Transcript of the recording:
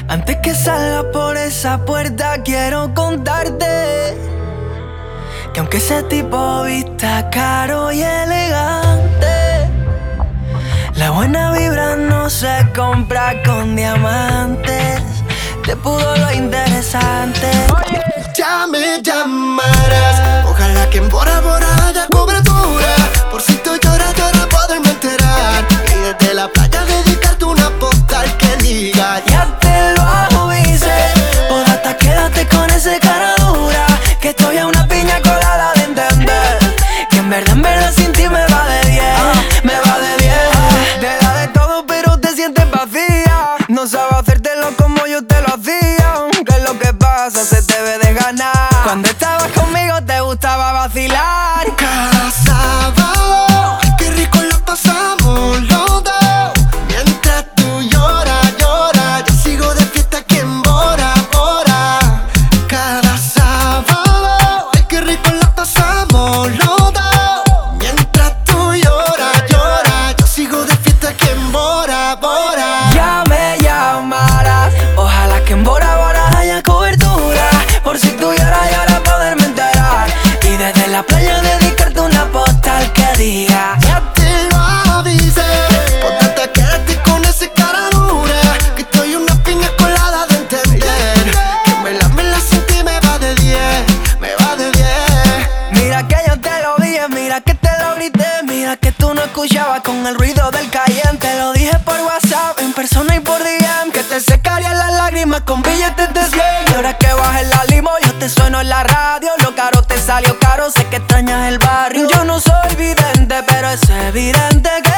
Antes que salga por esa puerta quiero contarte que aunque ese tipo vista caro y elegante, la buena vibra no se compra con diamantes. Te pudo lo interesante. Ya me llamarás, ojalá que en Bora Bora haya cobertura. Por si tú lloras, poderme enterar. Y desde la playa dedicarte una postal que diga: ya te lo avisé, pues hasta quédate con ese cara dura, que estoy a una piña colada de entender que en verdad sin ti me va de 10, me va de 10. Te da de todo pero te sientes vacía, no sabes hacértelo como yo te lo hacía. ¿Qué es lo que pasa? Se te ve de ganar. Cuando estabas conmigo te gustaba vacilar. Cada sábado, ay, qué rico lo pasamos los dos. Mientras tú lloras, yo sigo de fiesta aquí en Bora Bora. Cada sábado, ay, qué rico lo pasamos los dos. Mientras tú lloras, yo sigo de fiesta aquí en Bora Bora. Ya me llamarás, ojalá que en Bora Bora haya cobertura. Por si tú lloras, poderme enterar. Y desde la playa dedicarte una postal que diga: ya te lo avisé, por tanto quédate con ese cara dura, que estoy una piña colada de entender que me la sin ti me va de 10, me va de 10. mira que yo te lo dije, mira que te lo grité, mira que tú no escuchabas con el ruido del Cayenne. Te lo dije por WhatsApp, en persona y por DM, que te secarían las lágrimas con billetes de 100. Y ahora que bajes la limo, yo te sueno en la radio. Lo caro te salió caro, sé que extrañas el barrio. Yo no soy vidente, pero es evidente que